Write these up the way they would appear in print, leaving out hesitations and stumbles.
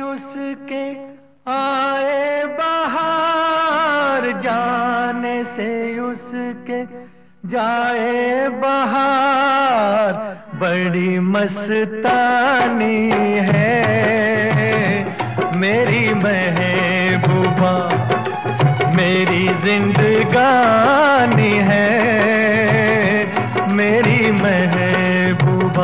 उसके आए बहार, जाने से उसके जाए बहार। बड़ी मस्तानी है मेरी महबूबा, मेरी जिंदगानी है मेरी महबूबा।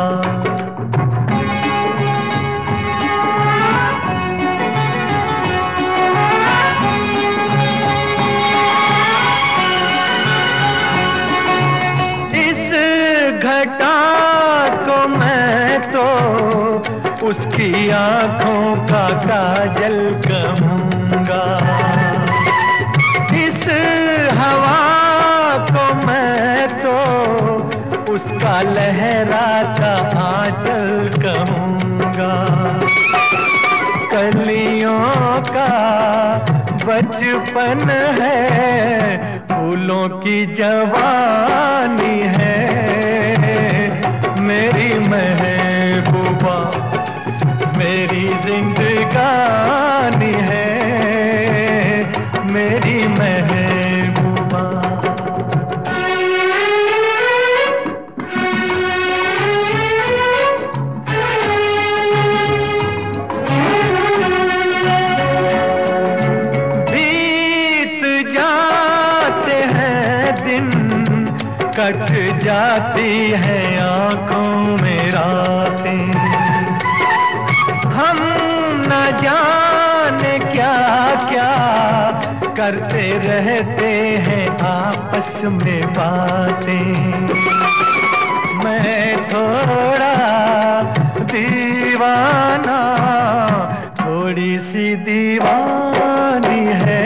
घटा को मैं तो उसकी आंखों का काजल कहूँगा, इस हवा को मैं तो उसका लहराता आंचल कहूँगा। कलियों का बचपन है, फूलों की जवानी है मेरी महबूबा, मेरी जिंदगानी है मेरी महबूबा। बीत जाते हैं दिन, कट जाती है आंखों में रातें, हम न जाने क्या क्या करते रहते हैं आपस में बातें। मैं थोड़ा दीवाना, थोड़ी सी दीवानी है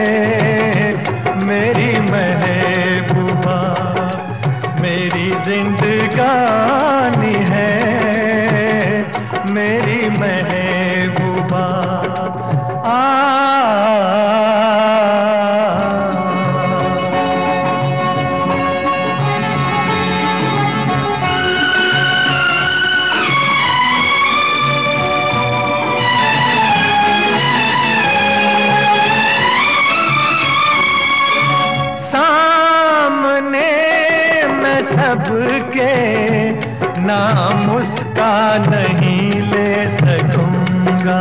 मेरी महबूबा, मेरी जिंदगानी है मेरी महबूबा। सबके नाम उसका नहीं ले सकूंगा,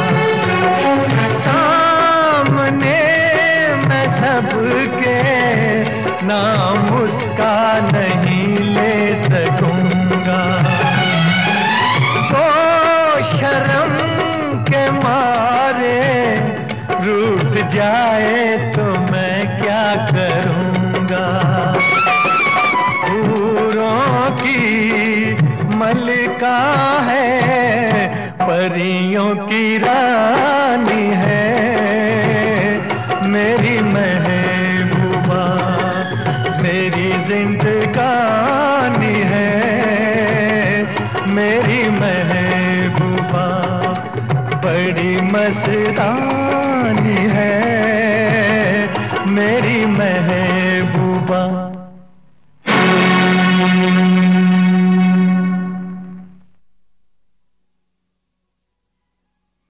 सामने मैं सबके नाम उसका नहीं ले सकूंगा। तो शर्म के मारे रूठ जाए तो मैं क्या करूंगा। हूरों की मलिका है, परियों की रानी है मेरी महबूबा, मेरी जिंदगानी है मेरी महबूबा। बड़ी मस्तानी है मेरी महबूबा।